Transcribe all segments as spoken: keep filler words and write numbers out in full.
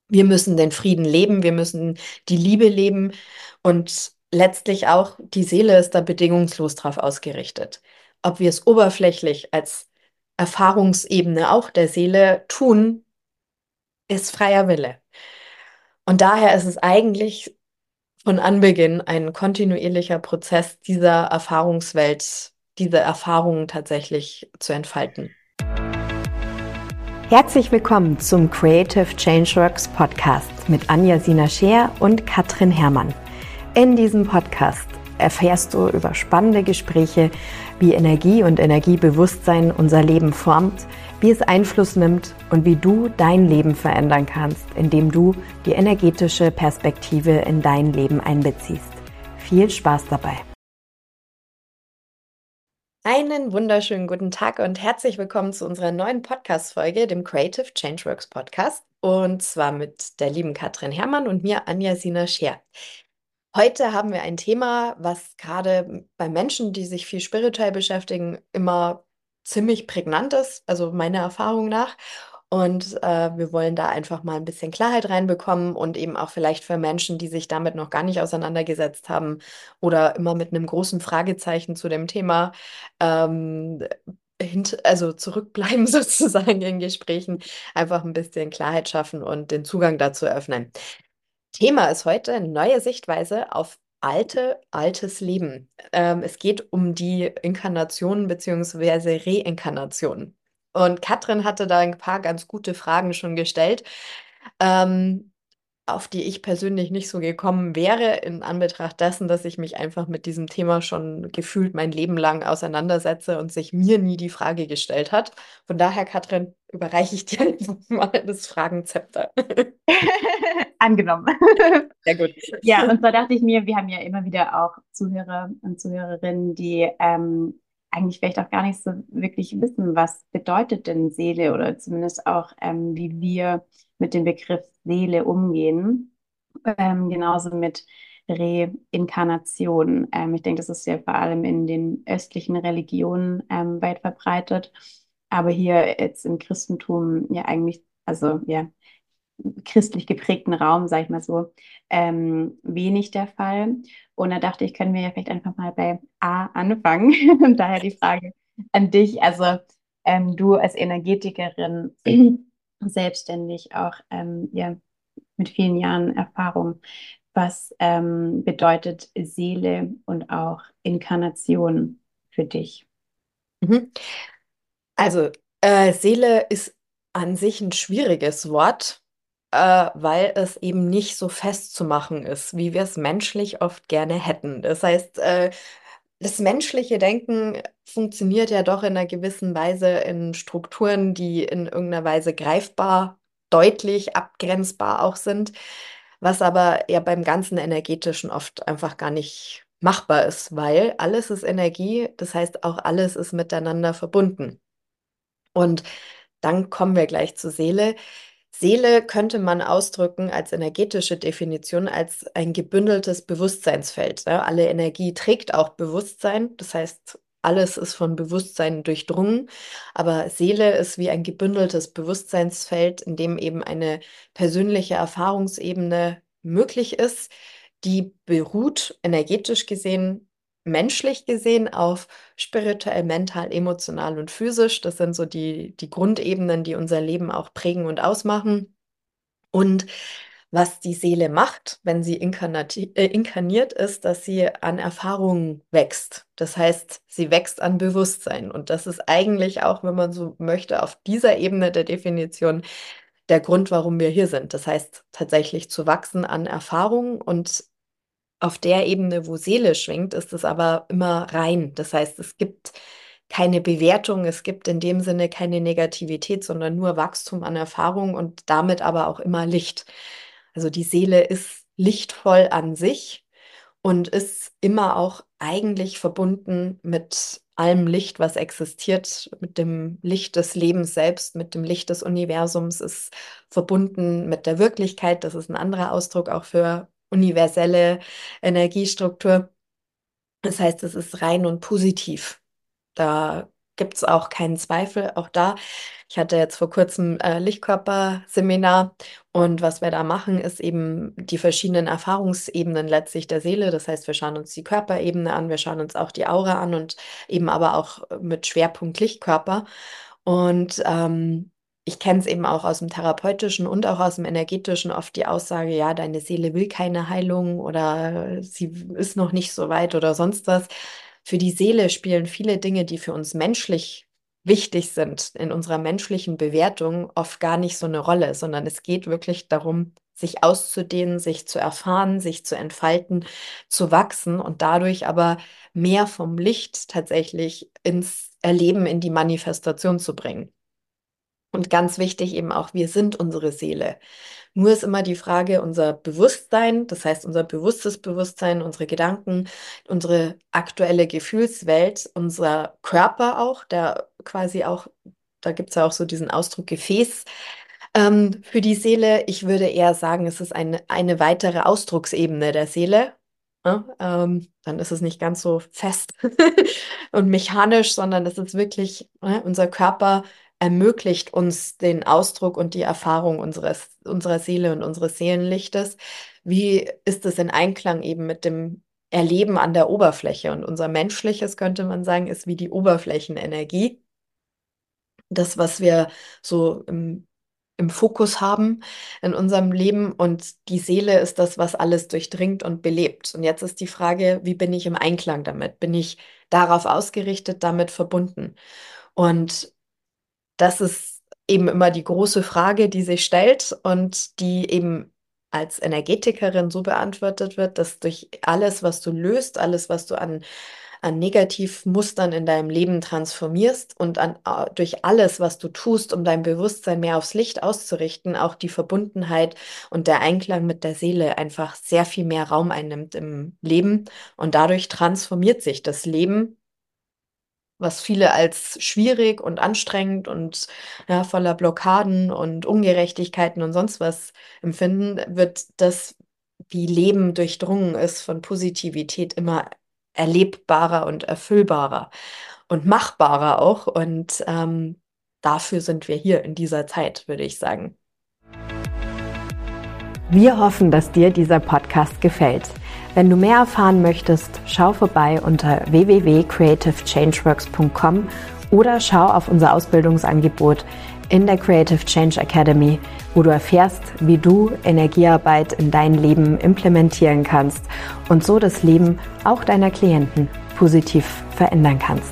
Wir müssen den Frieden leben, wir müssen die Liebe leben und letztlich auch die Seele ist da bedingungslos drauf ausgerichtet. Ob wir es oberflächlich als Erfahrungsebene auch der Seele tun, ist freier Wille. Und daher ist es eigentlich von Anbeginn ein kontinuierlicher Prozess dieser Erfahrungswelt, diese Erfahrungen tatsächlich zu entfalten. Herzlich willkommen zum Creative Changeworks Podcast mit Anja Sina Scheer und Katrin Herrmann. In diesem Podcast erfährst du über spannende Gespräche, wie Energie und Energiebewusstsein unser Leben formt, wie es Einfluss nimmt und wie du dein Leben verändern kannst, indem du die energetische Perspektive in dein Leben einbeziehst. Viel Spaß dabei! Einen wunderschönen guten Tag und herzlich willkommen zu unserer neuen Podcast-Folge, dem Creative Changeworks Podcast. Und zwar mit der lieben Katrin Herrmann und mir, Anja Sina Scheer. Heute haben wir ein Thema, was gerade bei Menschen, die sich viel spirituell beschäftigen, immer ziemlich prägnant ist, also meiner Erfahrung nach. Und äh, wir wollen da einfach mal ein bisschen Klarheit reinbekommen und eben auch vielleicht für Menschen, die sich damit noch gar nicht auseinandergesetzt haben oder immer mit einem großen Fragezeichen zu dem Thema ähm, hint also zurückbleiben sozusagen in Gesprächen, einfach ein bisschen Klarheit schaffen und den Zugang dazu öffnen. Thema ist heute neue Sichtweise auf alte, altes Leben. Ähm, es geht um die Inkarnationen bzw. Reinkarnationen. Und Katrin hatte da ein paar ganz gute Fragen schon gestellt. Ähm, auf die ich persönlich nicht so gekommen wäre, in Anbetracht dessen, dass ich mich einfach mit diesem Thema schon gefühlt mein Leben lang auseinandersetze und sich mir nie die Frage gestellt hat. Von daher, Katrin, überreiche ich dir einfach mal das Fragenzepter. Angenommen. Sehr gut. Ja, und zwar dachte ich mir, wir haben ja immer wieder auch Zuhörer und Zuhörerinnen, die ähm, eigentlich vielleicht auch gar nicht so wirklich wissen, was bedeutet denn Seele oder zumindest auch, ähm, wie wir mit dem Begriff Seele umgehen. Ähm, genauso mit Reinkarnation. Ähm, ich denke, das ist ja vor allem in den östlichen Religionen ähm, weit verbreitet, aber hier jetzt im Christentum ja eigentlich, also ja, christlich geprägten Raum, sage ich mal so, ähm, wenig der Fall. Und da dachte ich, können wir ja vielleicht einfach mal bei A anfangen. Und daher die Frage an dich. Also ähm, du als Energetikerin, selbstständig auch ähm, ja, mit vielen Jahren Erfahrung, was ähm, bedeutet Seele und auch Inkarnation für dich? Mhm. Also, äh, Seele ist an sich ein schwieriges Wort, äh, weil es eben nicht so festzumachen ist, wie wir es menschlich oft gerne hätten. Das heißt, äh, das menschliche Denken funktioniert ja doch in einer gewissen Weise in Strukturen, die in irgendeiner Weise greifbar, deutlich, abgrenzbar auch sind, was aber ja beim ganzen Energetischen oft einfach gar nicht machbar ist, weil alles ist Energie, das heißt auch alles ist miteinander verbunden. Und dann kommen wir gleich zur Seele. Seele könnte man ausdrücken als energetische Definition als ein gebündeltes Bewusstseinsfeld. Ne? Alle Energie trägt auch Bewusstsein, das heißt, alles ist von Bewusstsein durchdrungen, aber Seele ist wie ein gebündeltes Bewusstseinsfeld, in dem eben eine persönliche Erfahrungsebene möglich ist, die beruht energetisch gesehen, menschlich gesehen auf spirituell, mental, emotional und physisch. Das sind so die, die Grundebenen, die unser Leben auch prägen und ausmachen. Und was die Seele macht, wenn sie inkarnati äh, inkarniert ist, dass sie an Erfahrungen wächst. Das heißt, sie wächst an Bewusstsein. Und das ist eigentlich auch, wenn man so möchte, auf dieser Ebene der Definition der Grund, warum wir hier sind. Das heißt, tatsächlich zu wachsen an Erfahrungen und auf der Ebene, wo Seele schwingt, ist es aber immer rein. Das heißt, es gibt keine Bewertung, es gibt in dem Sinne keine Negativität, sondern nur Wachstum an Erfahrung und damit aber auch immer Licht. Also die Seele ist lichtvoll an sich und ist immer auch eigentlich verbunden mit allem Licht, was existiert, mit dem Licht des Lebens selbst, mit dem Licht des Universums, ist verbunden mit der Wirklichkeit. Das ist ein anderer Ausdruck auch für universelle Energiestruktur. Das heißt, es ist rein und positiv. Da gibt es auch keinen Zweifel. Auch da, ich hatte jetzt vor kurzem äh, Lichtkörperseminar und was wir da machen, ist eben die verschiedenen Erfahrungsebenen letztlich der Seele. Das heißt, wir schauen uns die Körperebene an, wir schauen uns auch die Aura an und eben aber auch mit Schwerpunkt Lichtkörper. Und ähm, ich kenne es eben auch aus dem Therapeutischen und auch aus dem Energetischen oft die Aussage, ja, deine Seele will keine Heilung oder sie ist noch nicht so weit oder sonst was. Für die Seele spielen viele Dinge, die für uns menschlich wichtig sind, in unserer menschlichen Bewertung oft gar nicht so eine Rolle, sondern es geht wirklich darum, sich auszudehnen, sich zu erfahren, sich zu entfalten, zu wachsen und dadurch aber mehr vom Licht tatsächlich ins Erleben, in die Manifestation zu bringen. Und ganz wichtig eben auch, wir sind unsere Seele. Nur ist immer die Frage, unser Bewusstsein, das heißt unser bewusstes Bewusstsein, unsere Gedanken, unsere aktuelle Gefühlswelt, unser Körper auch, der quasi auch, da gibt es ja auch so diesen Ausdruck Gefäß ähm, für die Seele. Ich würde eher sagen, es ist eine, eine weitere Ausdrucksebene der Seele. Ja, ähm, dann ist es nicht ganz so fest und mechanisch, sondern es ist wirklich, ne, unser Körper ermöglicht uns den Ausdruck und die Erfahrung unseres, unserer Seele und unseres Seelenlichtes. Wie ist es in Einklang eben mit dem Erleben an der Oberfläche? Und unser Menschliches, könnte man sagen, ist wie die Oberflächenenergie. Das, was wir so im, im Fokus haben in unserem Leben. Und die Seele ist das, was alles durchdringt und belebt. Und jetzt ist die Frage, wie bin ich im Einklang damit? Bin ich darauf ausgerichtet, damit verbunden? Und das ist eben immer die große Frage, die sich stellt und die eben als Energetikerin so beantwortet wird, dass durch alles, was du löst, alles, was du an, an Negativmustern in deinem Leben transformierst und an, äh, durch alles, was du tust, um dein Bewusstsein mehr aufs Licht auszurichten, auch die Verbundenheit und der Einklang mit der Seele einfach sehr viel mehr Raum einnimmt im Leben und dadurch transformiert sich das Leben, was viele als schwierig und anstrengend und ja, voller Blockaden und Ungerechtigkeiten und sonst was empfinden, wird das, wie Leben durchdrungen ist von Positivität, immer erlebbarer und erfüllbarer und machbarer auch. Und ähm, dafür sind wir hier in dieser Zeit, würde ich sagen. Wir hoffen, dass dir dieser Podcast gefällt. Wenn du mehr erfahren möchtest, schau vorbei unter w w w punkt creative changeworks punkt com oder schau auf unser Ausbildungsangebot in der Creative Change Academy, wo du erfährst, wie du Energiearbeit in dein Leben implementieren kannst und so das Leben auch deiner Klienten positiv verändern kannst.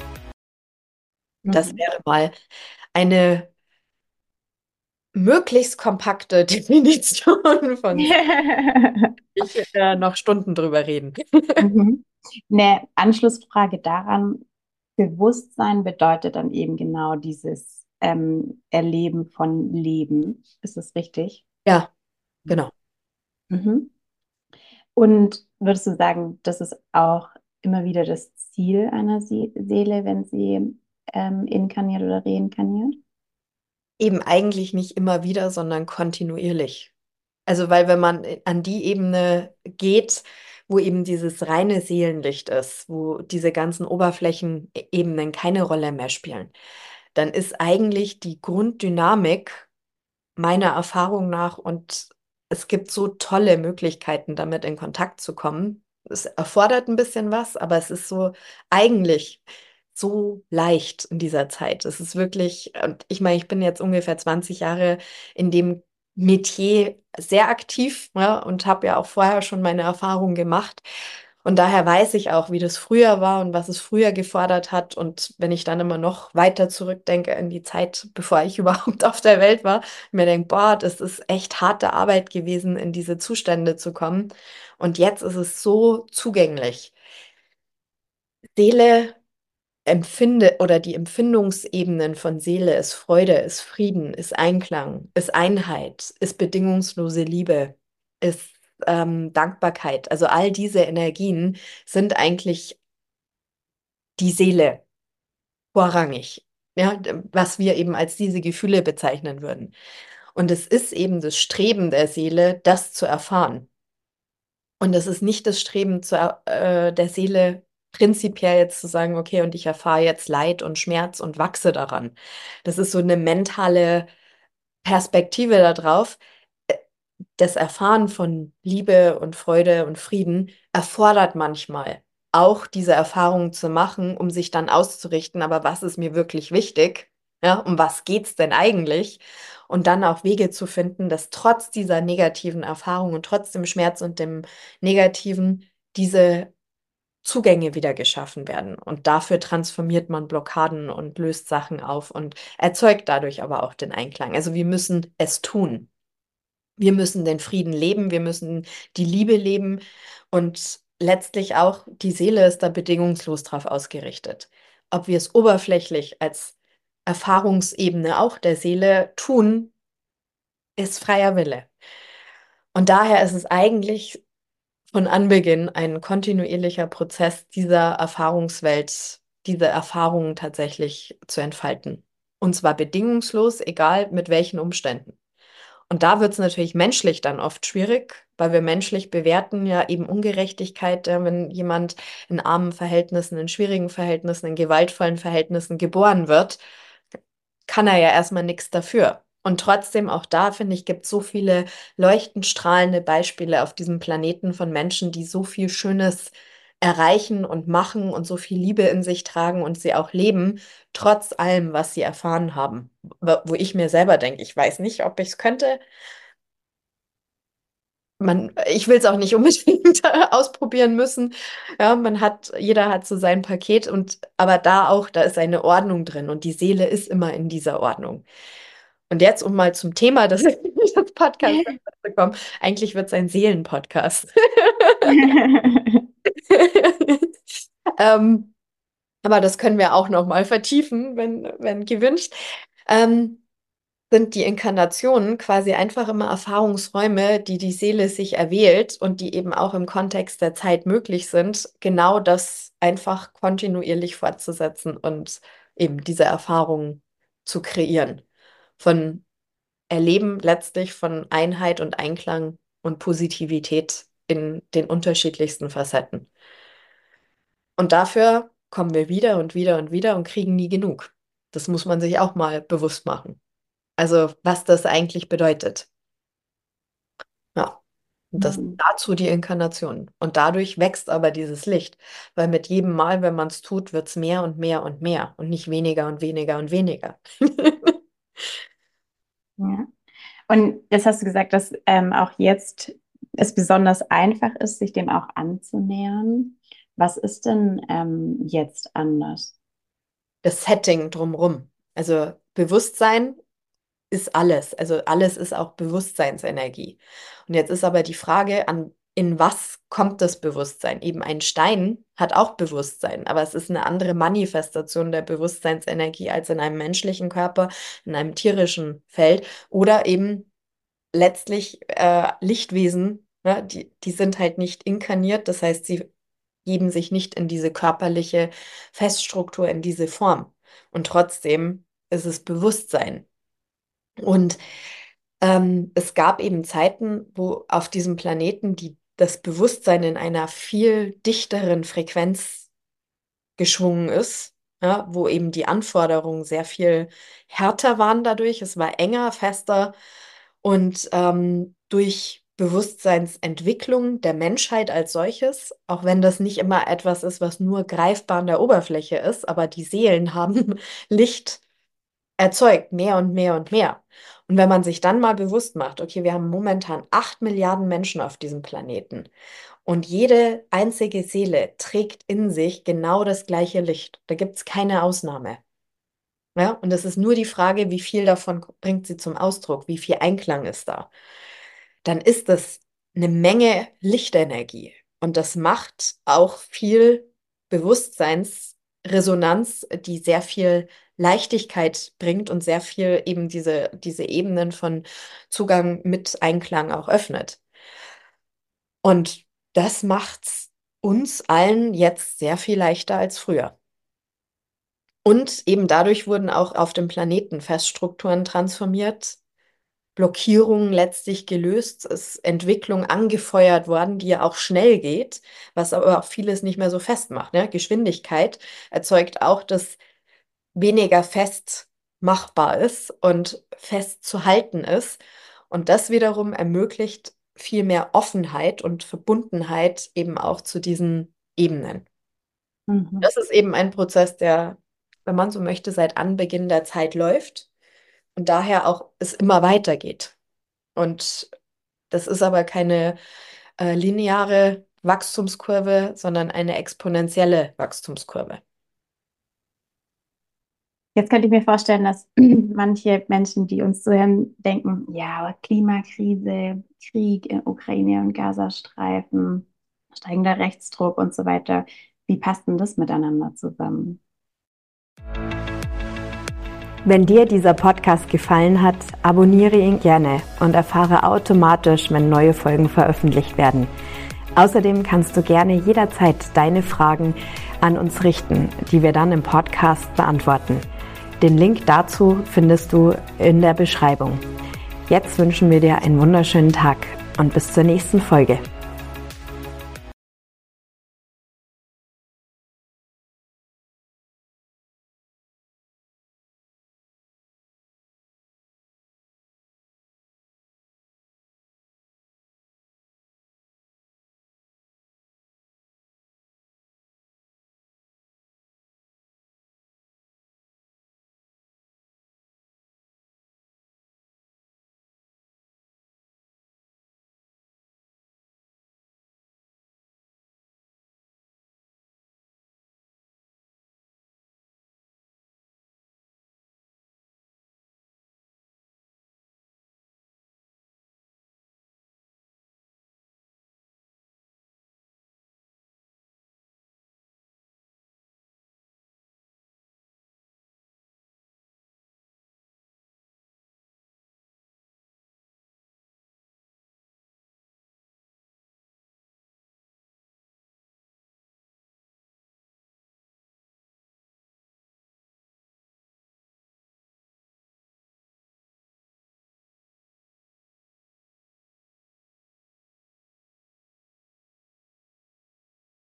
Das Mhm. wäre mal eine möglichst kompakte Definition von ich äh, noch Stunden drüber reden. Mhm. Eine Anschlussfrage daran, Bewusstsein bedeutet dann eben genau dieses ähm, Erleben von Leben. Ist das richtig? Ja, genau. Mhm. Und würdest du sagen, das ist auch immer wieder das Ziel einer Se Seele, wenn sie ähm, inkarniert oder reinkarniert? Eben eigentlich nicht immer wieder, sondern kontinuierlich. Also, weil wenn man an die Ebene geht, wo eben dieses reine Seelenlicht ist, wo diese ganzen Oberflächenebenen keine Rolle mehr spielen, dann ist eigentlich die Grunddynamik meiner Erfahrung nach und es gibt so tolle Möglichkeiten, damit in Kontakt zu kommen. Es erfordert ein bisschen was, aber es ist so eigentlich so leicht in dieser Zeit. Es ist wirklich, und ich meine, ich bin jetzt ungefähr zwanzig Jahre in dem Metier sehr aktiv, ja, und habe ja auch vorher schon meine Erfahrungen gemacht. Und daher weiß ich auch, wie das früher war und was es früher gefordert hat. Und wenn ich dann immer noch weiter zurückdenke in die Zeit, bevor ich überhaupt auf der Welt war, mir denke, boah, das ist echt harte Arbeit gewesen, in diese Zustände zu kommen. Und jetzt ist es so zugänglich. Seele empfinde oder die Empfindungsebenen von Seele ist Freude, ist Frieden, ist Einklang, ist Einheit, ist bedingungslose Liebe, ist ähm, Dankbarkeit. Also all diese Energien sind eigentlich die Seele vorrangig. Ja, was wir eben als diese Gefühle bezeichnen würden. Und es ist eben das Streben der Seele, das zu erfahren. Und es ist nicht das Streben zu, äh, der Seele, prinzipiell jetzt zu sagen, okay, und ich erfahre jetzt Leid und Schmerz und wachse daran. Das ist so eine mentale Perspektive darauf. Das Erfahren von Liebe und Freude und Frieden erfordert manchmal auch diese Erfahrungen zu machen, um sich dann auszurichten, aber was ist mir wirklich wichtig? Ja, um was geht's denn eigentlich? Und dann auch Wege zu finden, dass trotz dieser negativen Erfahrungen und trotz dem Schmerz und dem Negativen diese Zugänge wieder geschaffen werden. Und dafür transformiert man Blockaden und löst Sachen auf und erzeugt dadurch aber auch den Einklang. Also wir müssen es tun. Wir müssen den Frieden leben, wir müssen die Liebe leben und letztlich auch die Seele ist da bedingungslos drauf ausgerichtet. Ob wir es oberflächlich als Erfahrungsebene auch der Seele tun, ist freier Wille. Und daher ist es eigentlich von Anbeginn ein kontinuierlicher Prozess dieser Erfahrungswelt, diese Erfahrungen tatsächlich zu entfalten. Und zwar bedingungslos, egal mit welchen Umständen. Und da wird es natürlich menschlich dann oft schwierig, weil wir menschlich bewerten ja eben Ungerechtigkeit, ja, wenn jemand in armen Verhältnissen, in schwierigen Verhältnissen, in gewaltvollen Verhältnissen geboren wird, kann er ja erstmal nichts dafür. Und trotzdem, auch da, finde ich, gibt es so viele leuchtend strahlende Beispiele auf diesem Planeten von Menschen, die so viel Schönes erreichen und machen und so viel Liebe in sich tragen und sie auch leben, trotz allem, was sie erfahren haben. Wo wo ich mir selber denke, ich weiß nicht, ob ich es könnte. Man, ich will es auch nicht unbedingt ausprobieren müssen. Ja, man hat, jeder hat so sein Paket und aber da auch, da ist eine Ordnung drin und die Seele ist immer in dieser Ordnung. Und jetzt, um mal zum Thema des, des Podcasts zu kommen, eigentlich wird es ein Seelenpodcast. Ähm, aber das können wir auch noch mal vertiefen, wenn, wenn gewünscht. Ähm, sind die Inkarnationen quasi einfach immer Erfahrungsräume, die die Seele sich erwählt und die eben auch im Kontext der Zeit möglich sind, genau das einfach kontinuierlich fortzusetzen und eben diese Erfahrungen zu kreieren. Von Erleben letztlich von Einheit und Einklang und Positivität in den unterschiedlichsten Facetten. Und dafür kommen wir wieder und wieder und wieder und kriegen nie genug. Das muss man sich auch mal bewusst machen. Also, was das eigentlich bedeutet. Ja. Und das Hm. dazu die Inkarnation. Und dadurch wächst aber dieses Licht, weil mit jedem Mal, wenn man es tut, wird es mehr und mehr und mehr und nicht weniger und weniger und weniger. Ja. Und jetzt hast du gesagt, dass ähm, auch jetzt es besonders einfach ist, sich dem auch anzunähern. Was ist denn ähm, jetzt anders? Das Setting drumrum. Also Bewusstsein ist alles. Also alles ist auch Bewusstseinsenergie. Und jetzt ist aber die Frage, an in was kommt das Bewusstsein? Eben ein Stein hat auch Bewusstsein, aber es ist eine andere Manifestation der Bewusstseinsenergie als in einem menschlichen Körper, in einem tierischen Feld oder eben letztlich äh, Lichtwesen, ne? Die, die sind halt nicht inkarniert, das heißt, sie geben sich nicht in diese körperliche Feststruktur, in diese Form. Und trotzdem ist es Bewusstsein. Und ähm, es gab eben Zeiten, wo auf diesem Planeten die, das Bewusstsein in einer viel dichteren Frequenz geschwungen ist, ja, wo eben die Anforderungen sehr viel härter waren dadurch. Es war enger, fester und ähm, durch Bewusstseinsentwicklung der Menschheit als solches, auch wenn das nicht immer etwas ist, was nur greifbar an der Oberfläche ist, aber die Seelen haben Licht erzeugt, mehr und mehr und mehr. Und wenn man sich dann mal bewusst macht, okay, wir haben momentan acht Milliarden Menschen auf diesem Planeten und jede einzige Seele trägt in sich genau das gleiche Licht. Da gibt es keine Ausnahme. Ja? Und es ist nur die Frage, wie viel davon bringt sie zum Ausdruck, wie viel Einklang ist da. Dann ist das eine Menge Lichtenergie. Und das macht auch viel Bewusstseinsresonanz, die sehr viel Leichtigkeit bringt und sehr viel eben diese, diese Ebenen von Zugang mit Einklang auch öffnet. Und das macht's uns allen jetzt sehr viel leichter als früher. Und eben dadurch wurden auch auf dem Planeten Feststrukturen transformiert, Blockierungen letztlich gelöst, ist Entwicklung angefeuert worden, die ja auch schnell geht, was aber auch vieles nicht mehr so festmacht. Ne? Geschwindigkeit erzeugt auch, dass weniger fest machbar ist und fest zu halten ist. Und das wiederum ermöglicht viel mehr Offenheit und Verbundenheit eben auch zu diesen Ebenen. Mhm. Das ist eben ein Prozess, der, wenn man so möchte, seit Anbeginn der Zeit läuft und daher auch es immer weitergeht. Und das ist aber keine äh, lineare Wachstumskurve, sondern eine exponentielle Wachstumskurve. Jetzt könnte ich mir vorstellen, dass manche Menschen, die uns zuhören, denken, ja, aber Klimakrise, Krieg in Ukraine und Gazastreifen, steigender Rechtsdruck und so weiter. Wie passt denn das miteinander zusammen? Wenn dir dieser Podcast gefallen hat, abonniere ihn gerne und erfahre automatisch, wenn neue Folgen veröffentlicht werden. Außerdem kannst du gerne jederzeit deine Fragen an uns richten, die wir dann im Podcast beantworten. Den Link dazu findest du in der Beschreibung. Jetzt wünschen wir dir einen wunderschönen Tag und bis zur nächsten Folge.